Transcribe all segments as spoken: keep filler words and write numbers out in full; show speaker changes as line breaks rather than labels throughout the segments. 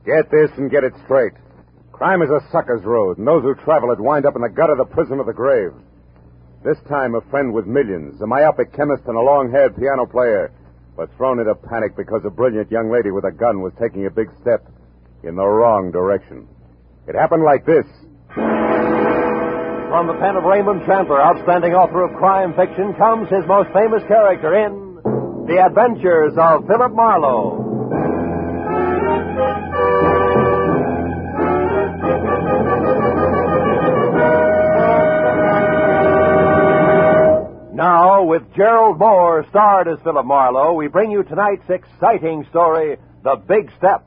Get this and get it straight. Crime is a sucker's road, and those who travel it wind up in the gut of the prison of the grave. This time, a friend with millions, a myopic chemist and a long-haired piano player, was thrown into panic because a brilliant young lady with a gun was taking a big step in the wrong direction. It happened like this.
From the pen of Raymond Chandler, outstanding author of crime fiction, comes his most famous character in The Adventures of Philip Marlowe. Now, with Gerald Moore starred as Philip Marlowe, we bring you tonight's exciting story, The Big Step.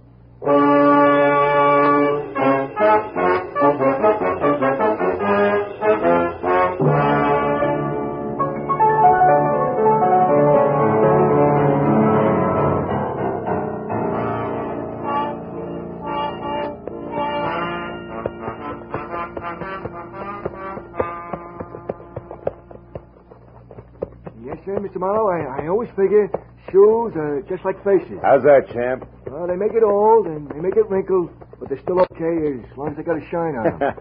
Yes, sir, Mister Marlowe. I, I always figure shoes are just like faces.
How's that, champ?
Well, they make it old and they make it wrinkled, but they're still okay as long as they got a shine on them.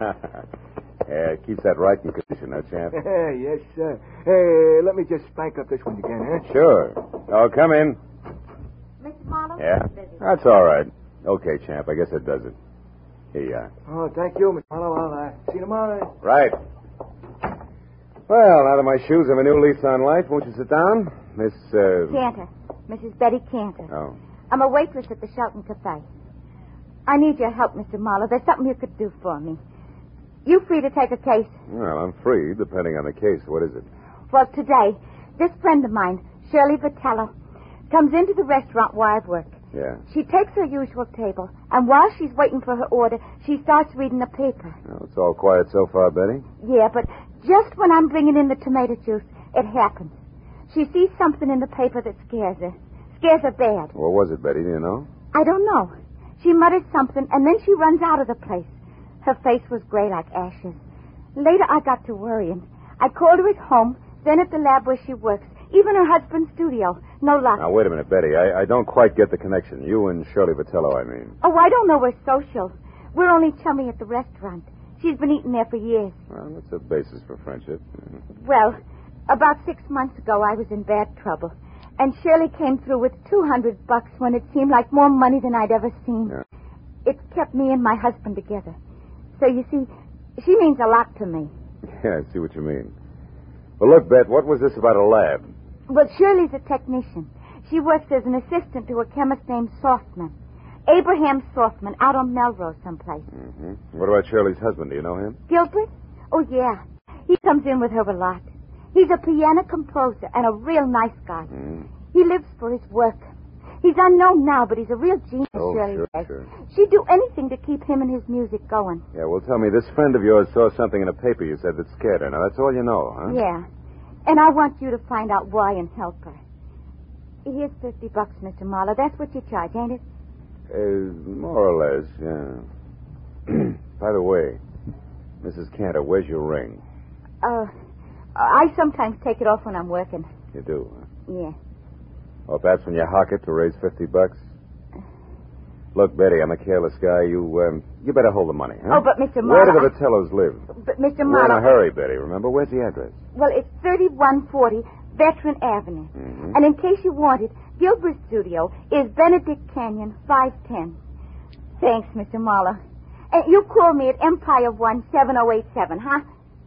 Yeah, it keeps that right in condition, huh, champ?
Yes, sir. Hey, let me just spank up this one again, huh?
Sure. Oh, come in.
Mister Marlowe?
Yeah? That's all right. Okay, champ, I guess it does it. Here you are.
Oh, thank you, Mister Marlowe. I'll uh, see you tomorrow.
Right. Well, now that my shoes have a new lease on life, won't you sit down? Miss, uh...
Cantor. Missus Betty Cantor.
Oh.
I'm a waitress at the Shelton Cafe. I need your help, Mister Marlowe. There's something you could do for me. You free to take a case?
Well, I'm free, depending on the case. What is it?
Well, today, this friend of mine, Shirley Vitello, comes into the restaurant where I work.
Yeah.
She takes her usual table, and while she's waiting for her order, she starts reading the paper.
Oh, it's all quiet so far, Betty.
Yeah, but just when I'm bringing in the tomato juice, it happens. She sees something in the paper that scares her. Scares her bad.
What was it, Betty? Do you know?
I don't know. She mutters something, and then she runs out of the place. Her face was gray like ashes. Later, I got to worrying. I called her at home, then at the lab where she works, even her husband's studio. No luck.
Now, wait a minute, Betty. I, I don't quite get the connection. You and Shirley Vitello, I mean.
Oh, I don't know we're social. We're only chummy at the restaurant. She's been eating there for years.
Well, that's a basis for friendship.
Well, about six months ago, I was in bad trouble. And Shirley came through with two hundred bucks when it seemed like more money than I'd ever seen.
Yeah.
It kept me and my husband together. So, you see, she means a lot to me.
Yeah, I see what you mean. Well, look, Bet, what was this about a lab?
Well, Shirley's a technician. She works as an assistant to a chemist named Softman. Abraham Softman, out on Melrose someplace.
Mm-hmm. What about Shirley's husband? Do you know him?
Gilbert? Oh, yeah. He comes in with her a lot. He's a piano composer and a real nice guy.
Mm.
He lives for his work. He's unknown now, but he's a real genius,
Oh,
Shirley
sure,
says.
sure.
She'd do anything to keep him and his music going.
Yeah, well, tell me, this friend of yours saw something in a paper you said that scared her. Now, that's all you know, huh?
Yeah. And I want you to find out why and help her. Here's fifty bucks, Mister Marlowe. That's what you charge, ain't it?
Uh, more or less, yeah. By the way, Missus Cantor, where's your ring?
Uh, I sometimes take it off when I'm working.
You do, huh?
Yeah.
Well, that's when you hock it to raise fifty bucks? Look, Betty, I'm a careless guy. You, um, you better hold the money, huh?
Oh, but Mister
Where do
Marlowe...
the Vitellos live?
But Mister
We're in
Marlowe...
a hurry, Betty, remember? Where's the address?
Well, it's thirty-one forty Veteran Avenue.
Mm-hmm.
And in case you want it, Gilbert's studio is Benedict Canyon, five ten. Thanks, Mister Marlowe. And you call me at Empire one seven oh eight seven, huh?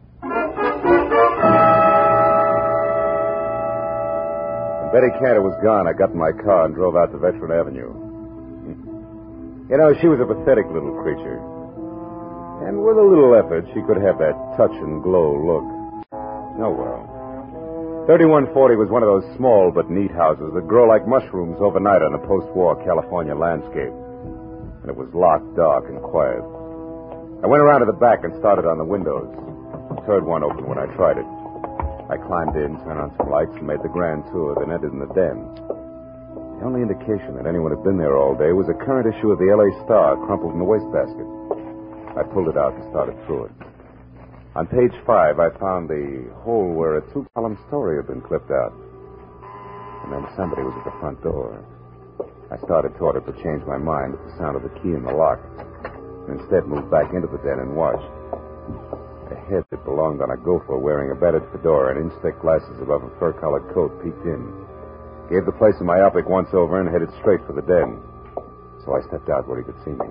When Betty Cantor was gone, I got in my car and drove out to Veteran Avenue. You know, she was a pathetic little creature. And with a little effort, she could have that touch and glow look. Oh, well. thirty-one forty was one of those small but neat houses that grow like mushrooms overnight on the post-war California landscape. And it was locked, dark, and quiet. I went around to the back and started on the windows. The third one opened when I tried it. I climbed in, turned on some lights, and made the grand tour, then entered in the den. The only indication that anyone had been there all day was a current issue of the L A Star crumpled in the wastebasket. I pulled it out and started through it. On page five, I found the hole where a two-column story had been clipped out. And then somebody was at the front door. I started toward it, but changed my mind at the sound of the key in the lock. And instead moved back into the den and watched. A head that belonged on a gopher wearing a battered fedora and inch-thick glasses above a fur-collared coat peeked in. Gave the place a myopic once-over and headed straight for the den. So I stepped out where he could see me.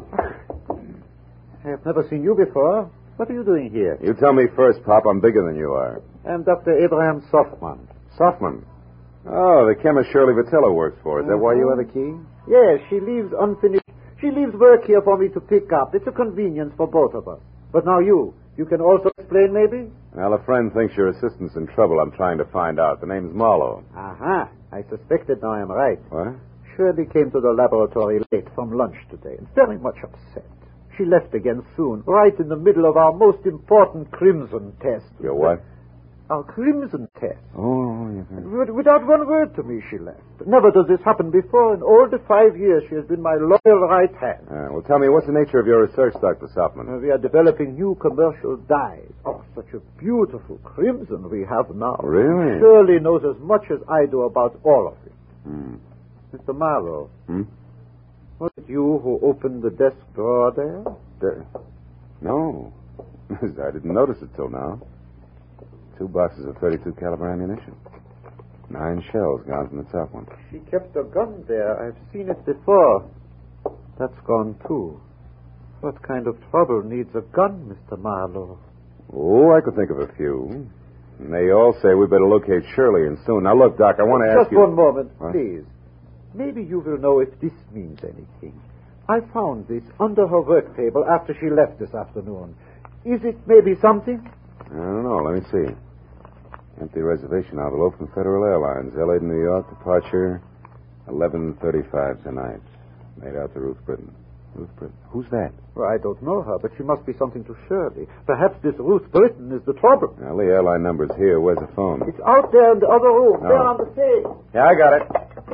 I have never seen you before. What are you doing here?
You tell me first, Pop. I'm bigger than you are.
I'm Doctor Abraham Softman.
Softman? Oh, the chemist Shirley Vitello works for. Is that why you have the key?
Yes, she leaves unfinished. She leaves work here for me to pick up. It's a convenience for both of us. But now you. You can also explain, maybe?
Well, a friend thinks your assistant's in trouble. I'm trying to find out. The name's Marlowe.
Aha. I suspected now I'm right.
What?
Shirley came to the laboratory late from lunch today and very much upset. She left again soon, right in the middle of our most important crimson test.
Your what?
Our crimson test.
Oh, yes.
With- Without one word to me, she left. Never does this happen before. In all the five years, she has been my loyal right hand.
Uh, well, tell me, what's the nature of your research, Doctor Softman?
Uh, we are developing new commercial dyes. Oh, such a beautiful crimson we have now.
Really?
Shirley knows as much as I do about all of it.
Hmm.
Mister Marlowe,
Hmm?
was it you who opened the desk drawer there?
There. No. I didn't notice it till now. Two boxes of thirty-two caliber ammunition. Nine shells gone from the top one.
She kept a gun there. I've seen it before. That's gone, too. What kind of trouble needs a gun, Mister Marlowe?
Oh, I could think of a few. And they all say we better locate Shirley, and soon. Now, look, Doc, I want to ask
Just
you...
Just one moment,
What?
please. Maybe you will know if this means anything. I found this under her work table after she left this afternoon. Is it maybe something?
I don't know. Let me see. Empty reservation envelope from Federal Airlines, L A to New York, departure eleven thirty-five tonight. Made out to Ruth Britton. Ruth Britton? Who's that?
Well, I don't know her, but she must be something to Shirley. Perhaps this Ruth Britton is the trouble.
Well, the airline number's here. Where's the phone?
It's out there in the other room,
Oh.
there on the stage.
Yeah, I got it.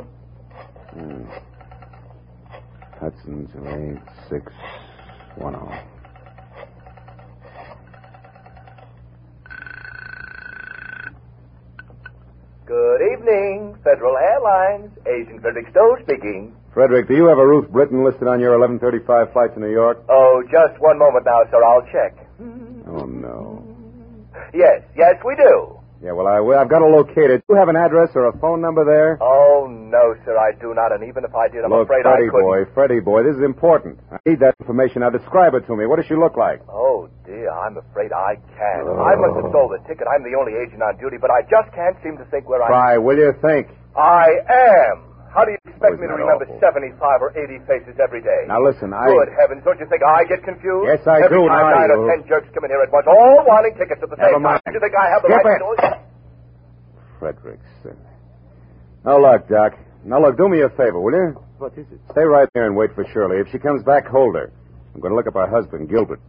Hmm. Hudson, eight six one oh.
Good evening, Federal Airlines. Agent Frederick Stowe speaking.
Frederick, do you have a Ruth Britton listed on your eleven thirty-five flight to New York?
Oh, just one moment now, sir. I'll check.
Oh, no.
Yes, yes, we do.
Yeah, well, I, well, I've got to locate it. Do you have an address or a phone number there?
Oh, no, sir, I do not. And even if I did, I'm
Look,
afraid
Freddie
I couldn't.
boy, Freddie boy, this is important. I need that information. Now, describe it to me. What does she look like?
Oh, dear, I'm afraid I can't. I must have sold the ticket. I'm the only agent on duty, but I just can't seem to think where I...
Try, will you think?
I am. How do you expect
Oh,
me to
isn't that
remember
awful?
seventy-five or eighty faces every day?
Now, listen, I...
Good heavens, don't you think I get confused?
Yes, I
every
do,
time
now
nine or
you-
ten jerks come in here at once, all wanting tickets at the
Never
same time.
mind.
Do you think I have the
Skip
right
it.
to do it?
Fredericks. Now, look, Doc. Now, look, do me a favor, will you?
What is it?
Stay right there and wait for Shirley. If she comes back, hold her. I'm going to look up her husband, Gilbert.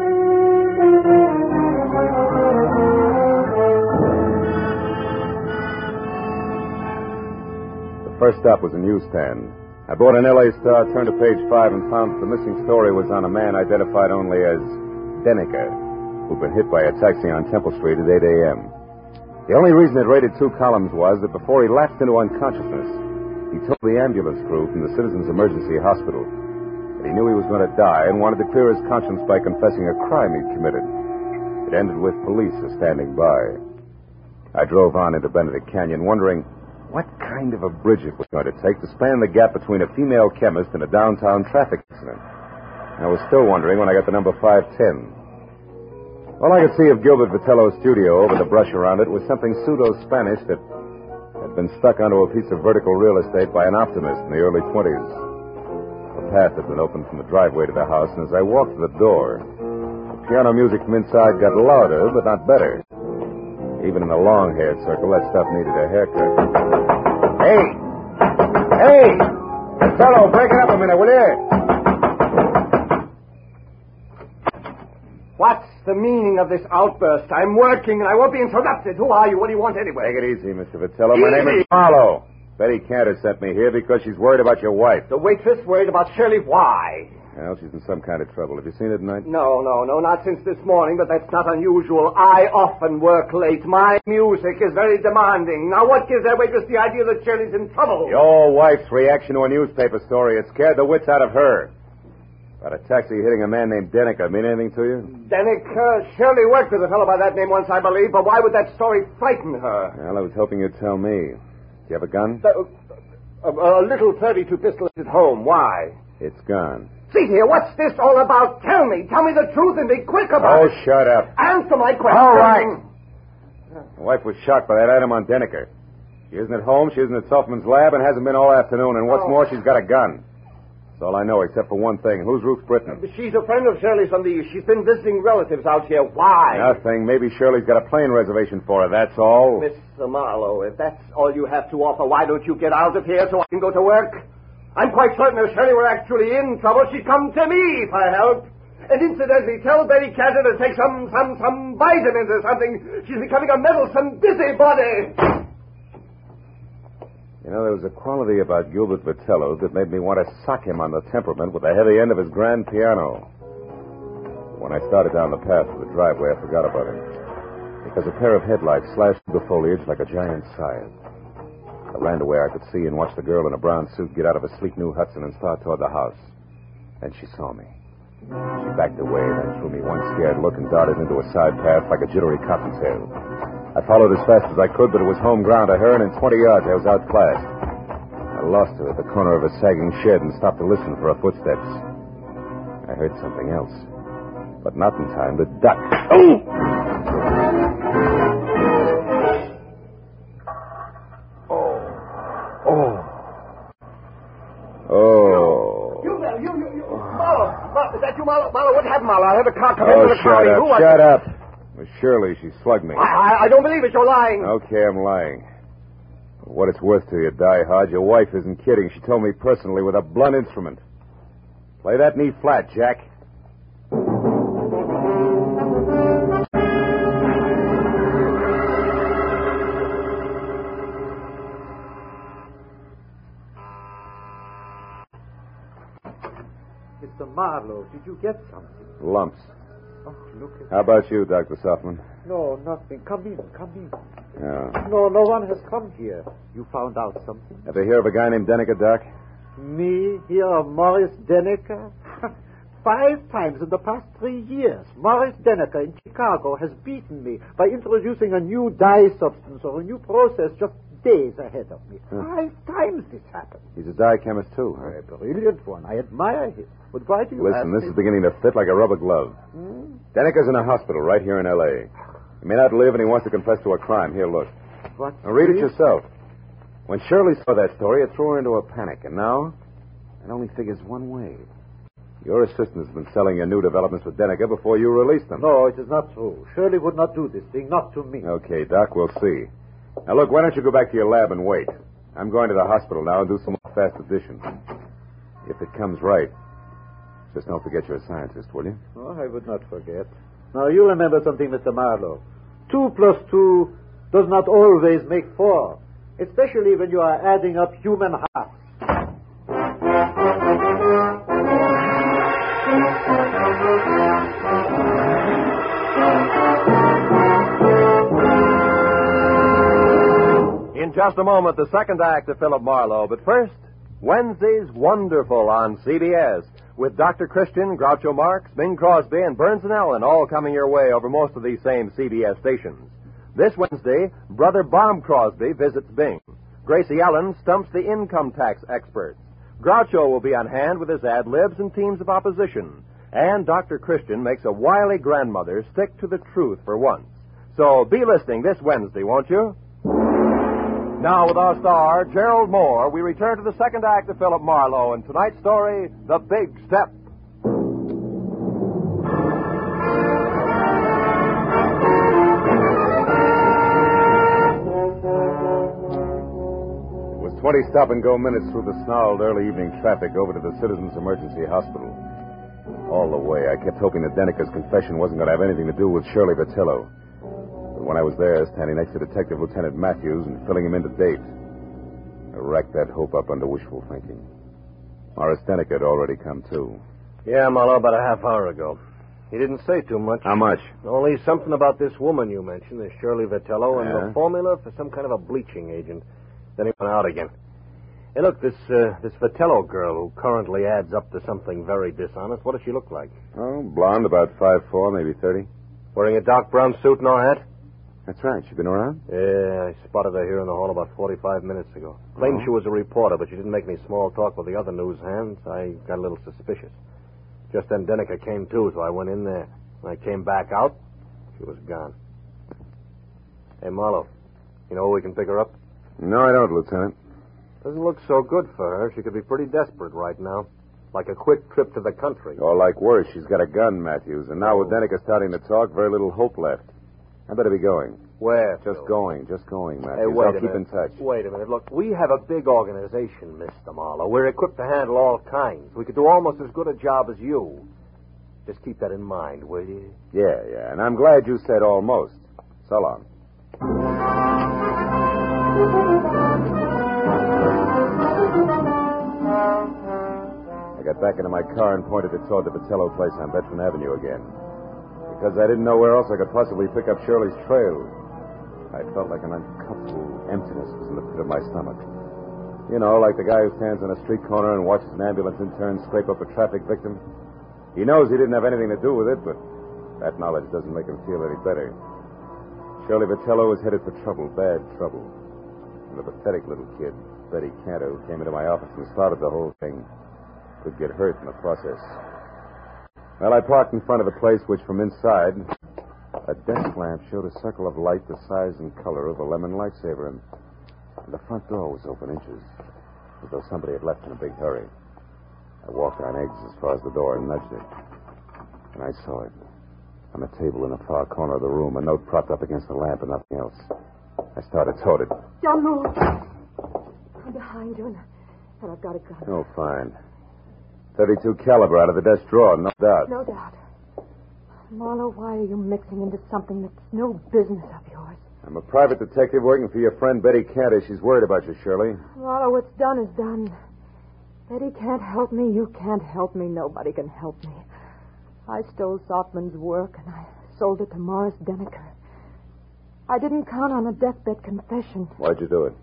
The first stop was a newsstand. I bought an L A Star, turned to page five, and found the missing story was on a man identified only as Denneker, who'd been hit by a taxi on Temple Street at eight a.m. The only reason it rated two columns was that before he lapsed into unconsciousness, he told the ambulance crew from the Citizens Emergency Hospital that he knew he was going to die and wanted to clear his conscience by confessing a crime he'd committed. It ended with police standing by. I drove on into Benedict Canyon, wondering what kind of a bridge it was going to take to span the gap between a female chemist and a downtown traffic accident. I was still wondering when I got to number five ten. All I could see of Gilbert Vitello's studio over the brush around it was something pseudo-Spanish that had been stuck onto a piece of vertical real estate by an optimist in the early twenties. A path had been opened from the driveway to the house, and as I walked to the door, the piano music from inside got louder, but not better. Even in the long-haired circle, that stuff needed a haircut. Hey! Hey! Vitello, break it up a minute, will you?
What's the meaning of this outburst? I'm working and I won't be interrupted. Who are you? What do you want anyway?
Take it easy, Mister Vitello. My name is Marlowe. Betty Cantor sent me here because she's worried about your wife.
The waitress worried about Shirley. Why?
Well, she's in some kind of trouble. Have you seen her tonight?
No, no, no, not since this morning, but that's not unusual. I often work late. My music is very demanding. Now, what gives that waitress the idea that Shirley's in trouble?
Your wife's reaction to a newspaper story. It scared the wits out of her. About a taxi hitting a man named Dennicker mean anything to you?
Dennicker? Shirley worked with a fellow by that name once, I believe, but why would that story frighten her?
Well, I was hoping you'd tell me. Do you have a gun?
The, a, a little thirty-two pistol at home. Why?
It's gone.
See here, what's this all about? Tell me. Tell me the truth and be quick about
Oh,
it.
shut up.
Answer my question.
All right. My wife was shocked by that item on Dennicker. She isn't at home, she isn't at Softman's lab, and hasn't been all afternoon. And what's
Oh.
more, she's got a gun. That's all I know, except for one thing. Who's Ruth Britton?
She's a friend of Shirley's from the East. She's been visiting relatives out here. Why?
Nothing. Maybe Shirley's got a plane reservation for her, that's all.
Mister Marlowe, if that's all you have to offer, why don't you get out of here so I can go to work? I'm quite certain if Shirley were actually in trouble, she'd come to me for help. And incidentally, tell Betty Cantor to take some, some, some vitamins or something. She's becoming a meddlesome busybody.
You know, there was a quality about Gilbert Vitello that made me want to sock him on the temperament with the heavy end of his grand piano. When I started down the path to the driveway, I forgot about him. Because a pair of headlights slashed through the foliage like a giant scythe. I ran to where I could see and watched the girl in a brown suit get out of a sleek new Hudson and start toward the house. Then she saw me. She backed away, then threw me one scared look and darted into a side path like a jittery cottontail. I followed as fast as I could, but it was home ground to her, and in twenty yards I was outclassed. I lost her at the corner of a sagging shed and stopped to listen for her footsteps. I heard something else, but not in time to duck. Oh! Oh.
You there, you, you, you. Marlowe, Marlowe, is that you, Marlowe? Marlowe, what happened, Marlowe? I heard a car come in
Oh,
with a
shut
car.
up,
Who was
shut
it?
up. It was Shirley. She slugged me.
I, I, I don't believe it. You're lying.
Okay, I'm lying. For what it's worth to you, Die Hard, your wife isn't kidding. She told me personally with a blunt instrument. Play that knee flat, Jack.
Mister Marlowe, did you get something?
Lumps.
Oh, look at
How about you, Doctor Softman?
No, nothing. Come in, come in.
Yeah.
No, no one has come here. You found out something?
Ever hear of a guy named Dennicker, Doc?
Me hear of Morris Dennicker? Five times in the past three years, Morris Dennicker in Chicago has beaten me by introducing a new dye substance or a new process just days ahead of me.
Huh.
Five times this happened.
He's a dye chemist, too, huh?
A brilliant one. I admire him. But why do you
Listen,
ask
this
me?
is beginning to fit like a rubber glove.
Hmm?
Dennicker's in a hospital right here in L A He may not live, and he wants to confess to a crime. Here, look.
What?
Now, read it yourself. When Shirley saw that story, it threw her into a panic, and now it only figures one way. Your assistant has been selling your new developments with Dennicker before you released them.
No, it is not true. Shirley would not do this thing, not to me.
Okay, Doc, we'll see. Now, look, why don't you go back to your lab and wait? I'm going to the hospital now and do some more fast addition. If it comes right, just don't forget you're a scientist, will you?
Oh, I would not forget. Now, you remember something, Mister Marlowe. Two plus two does not always make four, especially when you are adding up human halves.
In just a moment, the second act of Philip Marlowe. But first, Wednesday's Wonderful on C B S. With Doctor Christian, Groucho Marx, Bing Crosby, and Burns and Allen all coming your way over most of these same C B S stations. This Wednesday, Brother Bob Crosby visits Bing. Gracie Allen stumps the income tax experts. Groucho will be on hand with his ad-libs and teams of opposition. And Doctor Christian makes a wily grandmother stick to the truth for once. So be listening this Wednesday, won't you? Now, with our star, Gerald Moore, we return to the second act of Philip Marlowe and tonight's story, The Big Step.
It was twenty stop-and-go minutes through the snarled early evening traffic over to the Citizens Emergency Hospital. All the way, I kept hoping that Dennicker's confession wasn't going to have anything to do with Shirley Vitello. But when I was there, standing next to Detective Lieutenant Matthews and filling him in to date, I racked that hope up under wishful thinking. Morris Dennicker had already come, too.
Yeah, Marlowe, about a half hour ago. He didn't say too much.
How much?
Only something about this woman you mentioned, this Shirley Vitello, and
Yeah?
the formula for some kind of a bleaching agent. Then he went out again. Hey, look, this uh, this Vitello girl who currently adds up to something very dishonest, what does she look like?
Oh, blonde, about five foot four, maybe thirty.
Wearing a dark brown suit, no hat?
That's right. She been around?
Yeah, I spotted her here in the hall about forty-five minutes ago. Claimed
Oh.
she was a reporter, but she didn't make any small talk with the other news hands. I got a little suspicious. Just then Denneker came too, so I went in there. When I came back out, she was gone. Hey, Marlowe, you know where we can pick her up?
No, I don't, Lieutenant.
Doesn't look so good for her. She could be pretty desperate right now. Like a quick trip to the country.
Or like worse, she's got a gun, Matthews. And now with
Oh.
Denneker starting to talk, very little hope left. I better be going.
Where?
Just
Phil?
going, just going, Matthews.
Hey, wait
I'll
a
keep
minute.
in touch.
Wait a minute. Look, we have a big organization, Mister Marlowe. We're equipped to handle all kinds. We could do almost as good a job as you. Just keep that in mind, will you?
Yeah, yeah. And I'm glad you said almost. So long. I got back into my car and pointed it toward the Vitello place on Veteran Avenue again. Because I didn't know where else I could possibly pick up Shirley's trail. I felt like an uncomfortable emptiness was in the pit of my stomach. You know, like the guy who stands on a street corner and watches an ambulance intern scrape up a traffic victim. He knows he didn't have anything to do with it, but that knowledge doesn't make him feel any better. Shirley Vitello was headed for trouble, bad trouble. And the pathetic little kid, Betty Cantor, who came into my office and started the whole thing, could get hurt in the process. Well, I parked in front of the place, which from inside, a desk lamp showed a circle of light the size and color of a lemon lightsaber, and, and the front door was open inches, as though somebody had left in a big hurry. I walked on eggs as far as the door and nudged it. And I saw it. On a table in the far corner of the room, a note propped up against the lamp and nothing else. I started toward it.
Don't move. I'm behind you, and, and I've got a gun.
Oh, fine. thirty-two caliber out of the desk drawer, no doubt.
No doubt. Marlowe, why are you mixing into something that's no business of yours?
I'm a private detective working for your friend Betty Cantor. She's worried about you, Shirley.
Marlowe, what's done is done. Betty can't help me. You can't help me. Nobody can help me. I stole Softman's work, and I sold it to Morris Denneker. I didn't count on a deathbed confession.
Why'd you do it?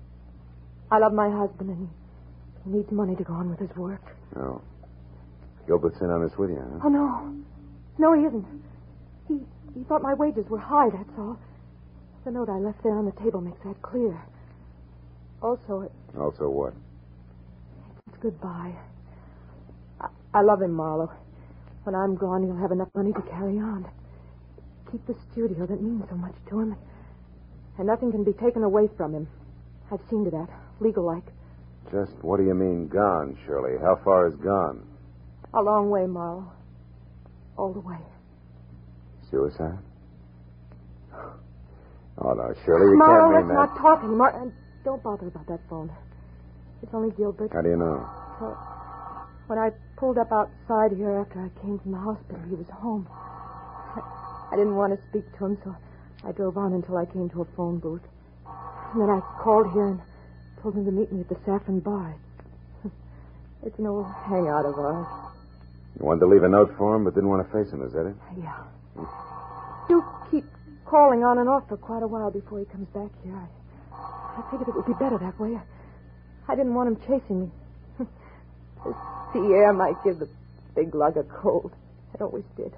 I love my husband, and he needs money to go on with his work.
Oh. Gilbert's in on this with you, huh?
Oh, no. No, he isn't. He he thought my wages were high, that's all. The note I left there on the table makes that clear. Also, it,
Also what?
it's goodbye. I, I love him, Marlowe. When I'm gone, he'll have enough money to carry on. Keep the studio that means so much to him. And nothing can be taken away from him. I've seen to that, legal-like.
Just what do you mean, gone, Shirley? How far is gone?
A long way, Marlowe. All the way.
Suicide? Oh, no, Shirley, you
Marlowe,
can't
let's
mean
not
that.
talk anymore. And don't bother about that phone. It's only Gilbert.
How do you know?
Well, when I pulled up outside here after I came from the hospital, he was home. I, I didn't want to speak to him, so I drove on until I came to a phone booth. And then I called here and told him to meet me at the Saffron Bar. It's an old hangout of ours.
You wanted to leave a note for him, but didn't want to face him, is that it?
Yeah. You keep calling on and off for quite a while before he comes back here. I, I figured it would be better that way. I, I didn't want him chasing me. The sea air might give the big lug a cold. It always did.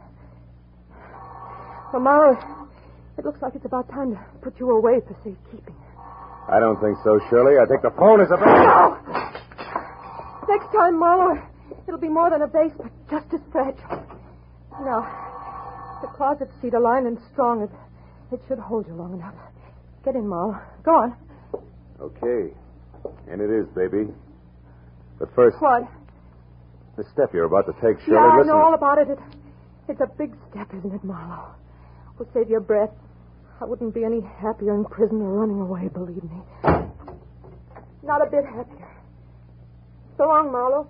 Well, Marlowe, it looks like it's about time to put you away for safekeeping.
I don't think so, Shirley. I think the phone is a...
No! Next time, Marlowe, it'll be more than a base, but just as fragile. Now, the closet cedar lined and strong. It, it should hold you long enough. Get in, Marlowe. Go on.
Okay. And it is, baby. But first,
What?
the step you're about to take, Shirley,
yeah, I
listen.
know all about it. it. It's a big step, isn't it, Marlowe? We'll save your breath. I wouldn't be any happier in prison or running away, believe me. Not a bit happier. So long, Marlowe.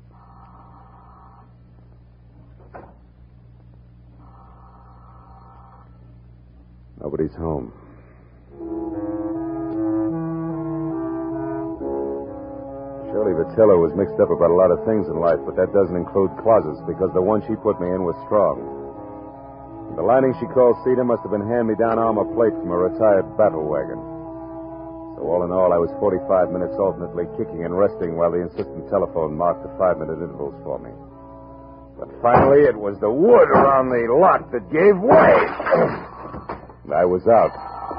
Nobody's home. Shirley Vitello was mixed up about a lot of things in life, but that doesn't include closets because the one she put me in was strong. The lining she called cedar must have been hand-me-down armor plate from a retired battle wagon. So all in all, I was forty-five minutes alternately kicking and resting while the insistent telephone marked the five-minute intervals for me. But finally, it was the wood around the lot that gave way. I was out.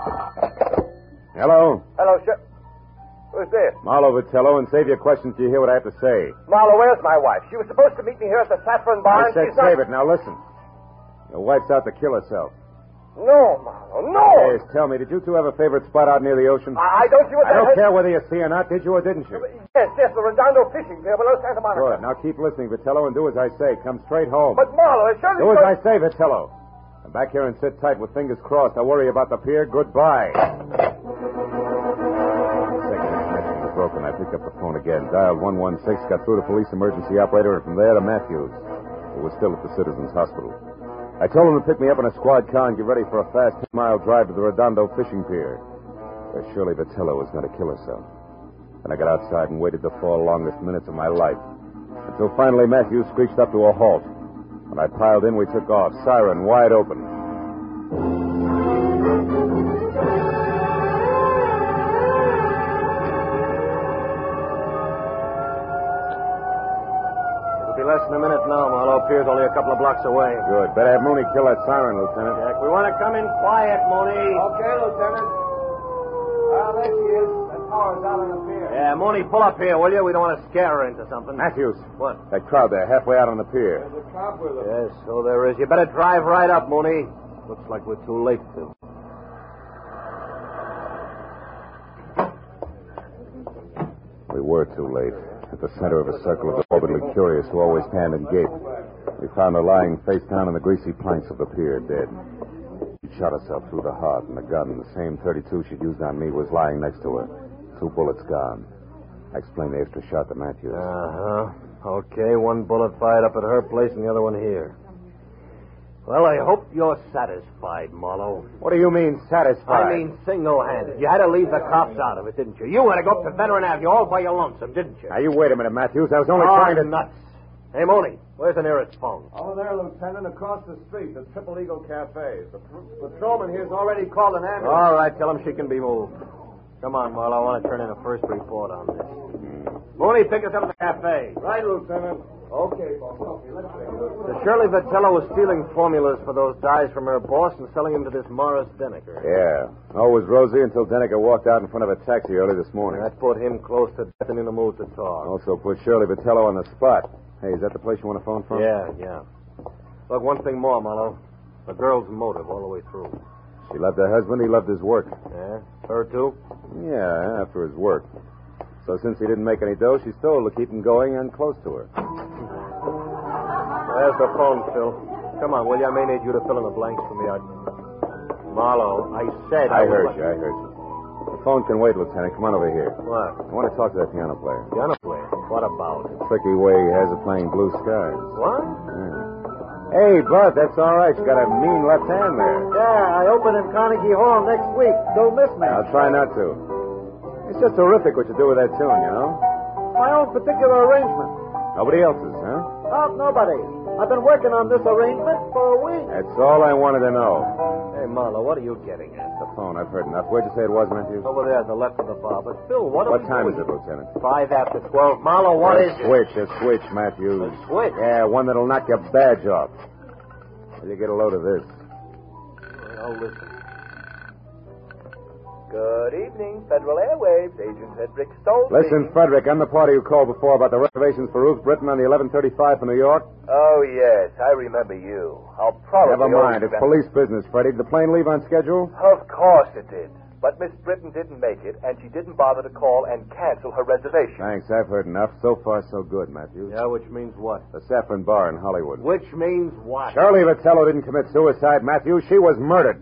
Hello?
Hello, sir. Who's this?
Marlo Vitello, and save your questions till you hear what I have to say.
Marlo, where's my wife? She was supposed to meet me here at the Saffron Bar.
I said
she's
save
not...
it. Now listen. Your wife's out to kill herself.
No, Marlo, no!
Yes, tell me, did you two have a favorite spot out near the ocean?
I, I don't see what
I
that
don't
has...
care whether you see or not. Did you or didn't you?
Yes, yes, the Redondo fishing pier below Santa Monica.
Good. Now keep listening, Vitello, and do as I say. Come straight home.
But, Marlo, it surely...
Do as I say, Vitello. Come back here and sit tight with fingers crossed. I'll worry about the pier. Goodbye. The second the connection was broken, I picked up the phone again, dialed one one six, got through to police emergency operator, and from there to Matthews, who was still at the Citizens Hospital. I told him to pick me up in a squad car and get ready for a fast ten-mile drive to the Redondo fishing pier, where Shirley Vitello was going to kill herself. Then I got outside and waited the four longest minutes of my life, until finally Matthews screeched up to a halt. When I piled in, we took off, siren wide open.
Less than a minute now, Marlo. Pier's only a couple of blocks away.
Good. Better have Mooney kill that siren, Lieutenant.
Jack, we want to come in quiet, Mooney.
Okay, Lieutenant. Well, there she is. That tower's out on the pier.
Yeah, Mooney, pull up here, will you? We don't want to scare her into something.
Matthews.
What?
That crowd there, halfway out on the pier.
There's a cop with her.
Yes, so there is. You better drive right up, Mooney. Looks like we're too late, Phil.
We were too late. At the center of a circle of the morbidly curious who always stand and gape, we found her lying face down on the greasy planks of the pier, dead. She'd shot herself through the heart, and the gun, the same thirty-two she'd used on me, was lying next to her. Two bullets gone. I explained the extra shot to Matthews.
Uh-huh. Okay, one bullet fired up at her place and the other one here. Well, I hope you're satisfied, Marlo.
What do you mean, satisfied?
I mean single-handed. You had to leave the cops out of it, didn't you? You had to go up to Veteran Avenue all by your lonesome, didn't you?
Now, you wait a minute, Matthews. I was only
oh,
trying to...
nuts. Hey, Mooney, where's the nearest phone?
Over there, Lieutenant, across the street, the Triple Eagle Cafe. The pr- patrolman here's already called an ambulance.
All right, tell him she can be moved. Come on, Marlo, I want to turn in a first report on this. Mooney, pick us up at the cafe.
Right, Lieutenant. Okay, boss. Okay, let's go.
The Shirley Vitello was stealing formulas for those dyes from her boss and selling them to this Morris Denneker.
Yeah. All was rosy until Denneker walked out in front of a taxi early this morning.
That put him close to death and in the mood to talk.
Also put Shirley Vitello on the spot. Hey, is that the place you want to phone from?
Yeah, yeah. Look, one thing more, Marlo. The girl's motive all the way through.
She loved her husband. He loved his work.
Yeah? Her, too?
Yeah, after his work. So since he didn't make any dough, she stole to keep him going and close to her.
There's the phone, Phil. Come on, will you? I may need you to fill in the blanks for me. I... Marlo, I said...
I,
I
heard
was...
you, I heard you. The phone can wait, Lieutenant. Come on over here.
What?
I want to talk to that piano player.
Piano player? What about it?
Tricky way he has of playing Blue Skies.
What?
Yeah. Hey, Bud, that's all right. You got a mean left hand there.
Yeah, I open in Carnegie Hall next week. Don't miss me.
I'll try not to. It's just terrific what you do with that tune, you know?
My own particular arrangement.
Nobody else's, huh?
Not nobody. I've been working on this arrangement for a week.
That's all I wanted to know.
Hey, Marlo, what are you getting at?
The phone, I've heard enough. Where'd you say it was, Matthews?
Over there at the left of the bar. But, Phil, what are
What
we
time
doing?
is it, Lieutenant?
Five after twelve. Marlo, what
a
is it?
switch, a switch, Matthews.
A switch?
Yeah, one that'll knock your badge off. Will you get a load of this?
Oh, listen.
Good evening, Federal Airwaves. Agent Frederick Stolze.
Listen, Frederick, I'm the party who called before about the reservations for Ruth Britton on the eleven thirty-five for New York.
Oh, yes, I remember you. I'll probably...
Never mind. It's
remember...
police business, Freddie. Did the plane leave on schedule?
Of course it did. But Miss Britton didn't make it, and she didn't bother to call and cancel her reservation.
Thanks. I've heard enough. So far, so good, Matthews.
Yeah, which means what?
The Saffron Bar in Hollywood.
Which means what?
Shirley Vitello didn't commit suicide, Matthews. She was murdered.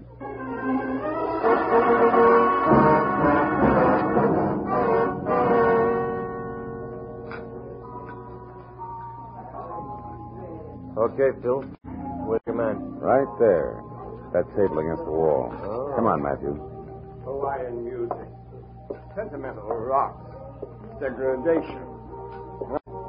Okay, Phil. Where's your man?
Right there. That table against the wall.
Oh.
Come on, Matthews.
Hawaiian music. Sentimental rock. Degradation.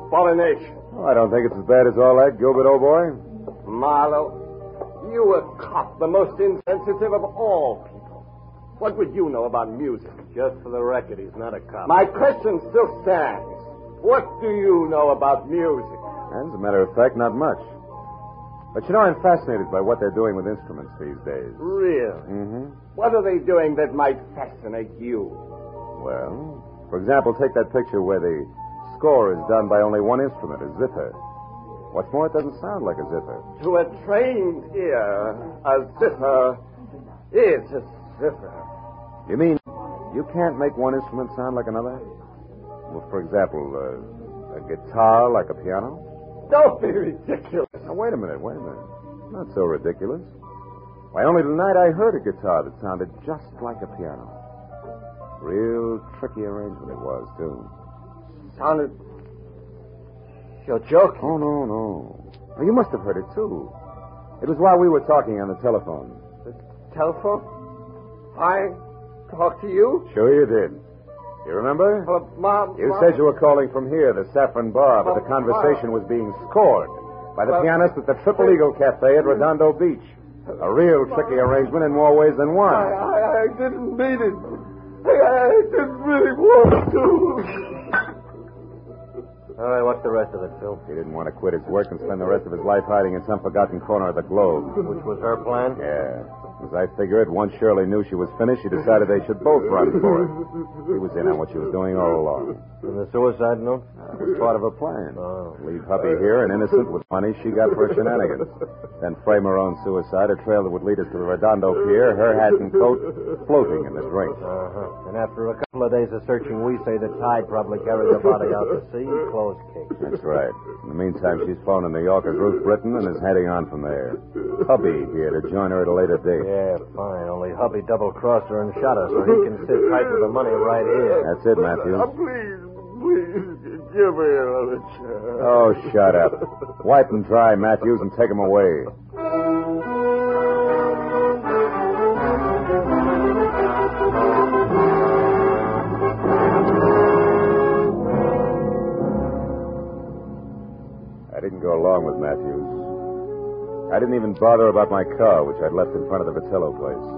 pollination.
Oh, I don't think it's as bad as all that, Gilbert, old boy.
Marlowe, you a cop, the most insensitive of all people. What would you know about music?
Just for the record, he's not a cop.
My question still stands. What do you know about music?
As a matter of fact, not much. But you know, I'm fascinated by what they're doing with instruments these days.
Really?
Mm-hmm.
What are they doing that might fascinate you?
Well, for example, take that picture where the score is done by only one instrument, a zither. What's more, it doesn't sound like a zither.
To a trained ear, a zither is a zither.
You mean you can't make one instrument sound like another? Well, for example, uh, a guitar like a piano?
Don't be ridiculous.
Now, wait a minute, wait a minute. Not so ridiculous. Why, only tonight I heard a guitar that sounded just like a piano. Real tricky arrangement it was, too.
Sounded... You're joking.
Oh, no, no. Well, you must have heard it, too. It was while we were talking on the telephone.
The telephone? I talked to you?
Sure you did. You remember?
Well, Mom...
You
Mom,
said you were calling from here, the Saffron Bar, but
Well,
the conversation was being scored by the
Well,
pianist at the Triple Eagle Cafe at Redondo Beach. A real tricky arrangement in more ways than one.
I, I, I didn't mean it. I, I didn't really want to.
All right, what's the rest of it, Phil?
He didn't want to quit his work and spend the rest of his life hiding in some forgotten corner of the globe.
Which was her plan?
Yeah. As I figure it, once Shirley knew she was finished, she decided they should both run for it. He was in on what she was doing all along.
And the suicide note?
That was part of her plan.
Oh.
Leave Huppy here and innocent with money she got for her shenanigans. Then frame her own suicide, a trail that would lead us to the Redondo Pier, her hat and coat floating in the drink.
Uh-huh. And after a couple of days of searching, we say the tide probably carried the body out to sea. Closed case.
That's right. In the meantime, she's flown to New York as Ruth Britton and is heading on from there. Hubby here to join her at a later date.
Yeah, fine. Only hubby double-crossed her and shot her so he can sit tight with the money right here.
That's it, Matthews.
Oh, please, please, give me another chance.
Oh, shut up. Wipe and dry, Matthews, and take him away. I didn't go along with Matthews. I didn't even bother about my car, which I'd left in front of the Vitello place.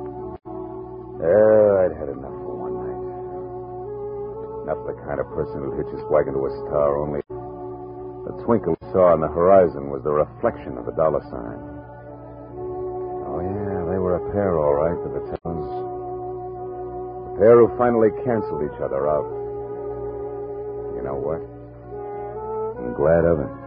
Oh, I'd had enough for one night. Not the kind of person who'd hitch his wagon to a star, only the twinkle we saw on the horizon was the reflection of a dollar sign. Oh, yeah, they were a pair, all right, the Vitellos. A pair who finally canceled each other out. You know what? I'm glad of it.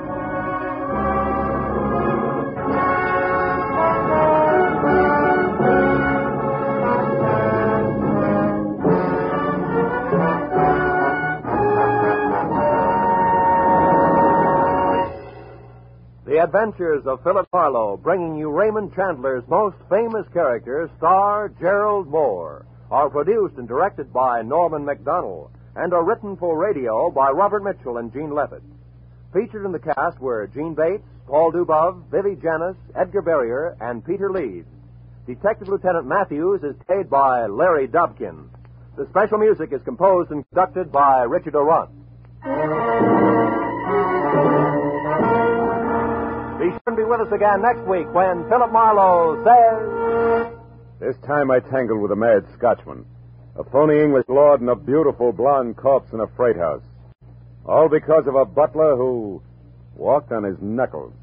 The Adventures of Philip Marlowe, bringing you Raymond Chandler's most famous character, star Gerald Moore, are produced and directed by Norman MacDonald and are written for radio by Robert Mitchell and Gene Levitt. Featured in the cast were Gene Bates, Paul Dubov, Vivi Janis, Edgar Barrier, and Peter Leeds. Detective Lieutenant Matthews is played by Larry Dobkin. The special music is composed and conducted by Richard O'Runt. Be sure and be with us again next week when Philip Marlowe says...
This time I tangled with a mad Scotchman, a phony English lord and a beautiful blonde corpse in a freight house. All because of a butler who walked on his knuckles.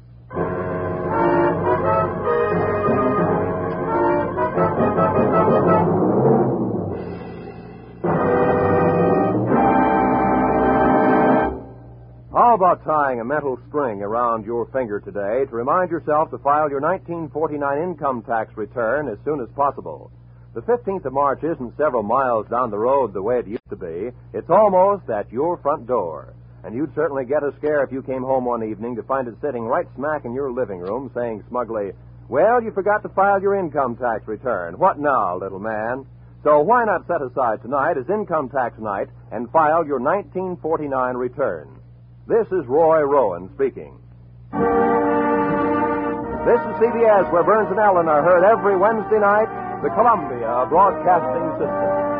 How about tying a mental string around your finger today to remind yourself to file your nineteen forty-nine income tax return as soon as possible? The fifteenth of March isn't several miles down the road the way it used to be. It's almost at your front door. And you'd certainly get a scare if you came home one evening to find it sitting right smack in your living room saying smugly, "Well, you forgot to file your income tax return. What now, little man?" So why not set aside tonight as income tax night and file your nineteen forty-nine return? This is Roy Rowan speaking. This is C B S, where Burns and Allen are heard every Wednesday night, the Columbia Broadcasting System.